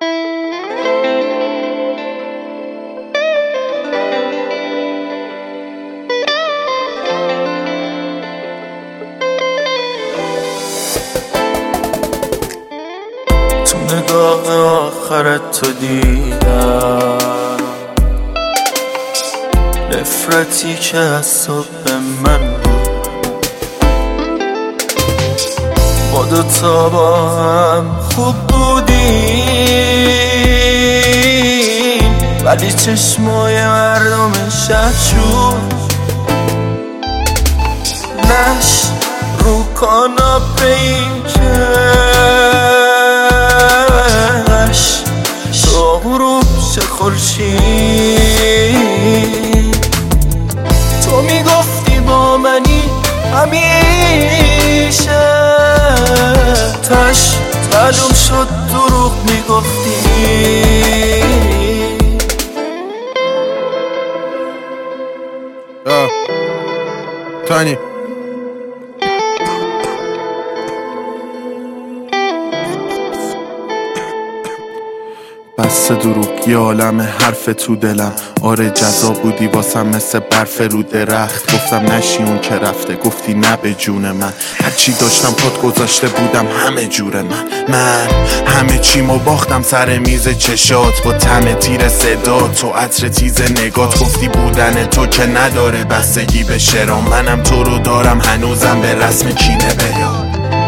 تو نگاه آخرت تو دیدم نفرتی که از صبح من بود. ما دوتا با هم خوب بودیم ولی چشمای مردم شهر شد نش رو کاناپه این کش تا غروب شه خورشید. تو میگفتی با منی همیشه تش معلوم شد دروغ میگفتی. تانی بس دروغ یه عالم حرف تو دلم. آره جزا بودی واسم مثل برف رو درخت. گفتم نشی اون که رفته گفتی نه به جون من. هرچی داشتم پات گذاشته بودم همه جور من همه چیمو باختم سر میز چشات با طعم تیر صدا تو عطر تیز نگات. گفتی بودن تو که نداره بستگی به شرام. منم تو رو دارم هنوزم به رسم کینه بیاد.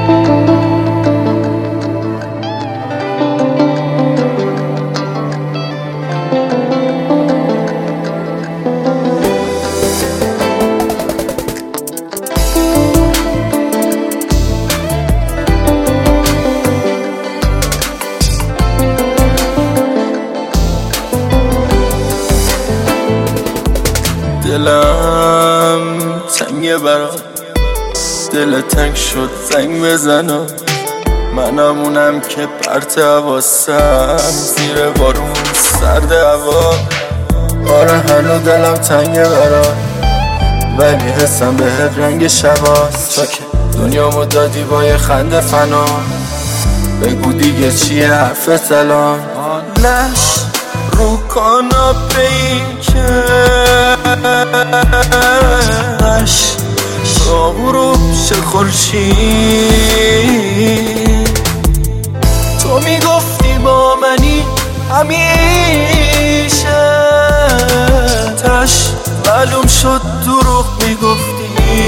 دلم تنگه برات دل تنگ شد زنگ بزنم. منم اونم که پرت حواسم زیر بارون سرد هوا. آره هنو دلم تنگه برات ولی حسم بهت رنگ شباست. تا که دنیامو دادی با یه خنده فنا بگو دیگه چیه حرف سلام. نش رو کاناپه این کش تا غروب شه خورشید. تو میگفتی با منی همیشه تش معلوم شد دروغ میگفتی.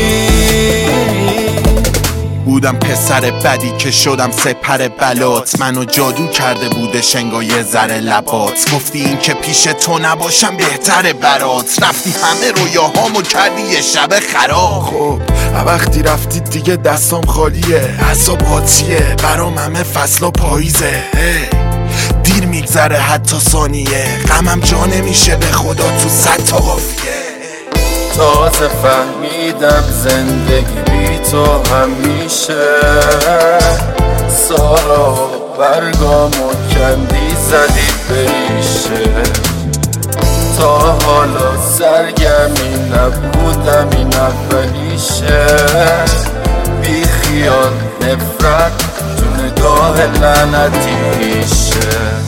بودم پسر بدی که شدم سپر بلات. منو جادو کرده بودش انگار ذره لبات. گفتی این که پیش تو نباشم بهتره برات. رفتی همه رویاهامو کردی یه شب خراب. خب وقتی رفتی دیگه دستام خالیه. عصاب هاتیه برام همه فصل و پاییزه. دیر میگذره حتی ثانیه غمم جا نمیشه به خدا تو 100 تا قافیه. تازه فهمیدم زندگی بی تو همیشه. سارا برگامو کندی زدی بریشه. تا حالا سرگرمی نبودم این اولیشه. بی خیال نفرت تو نگاه لعنتی میشه.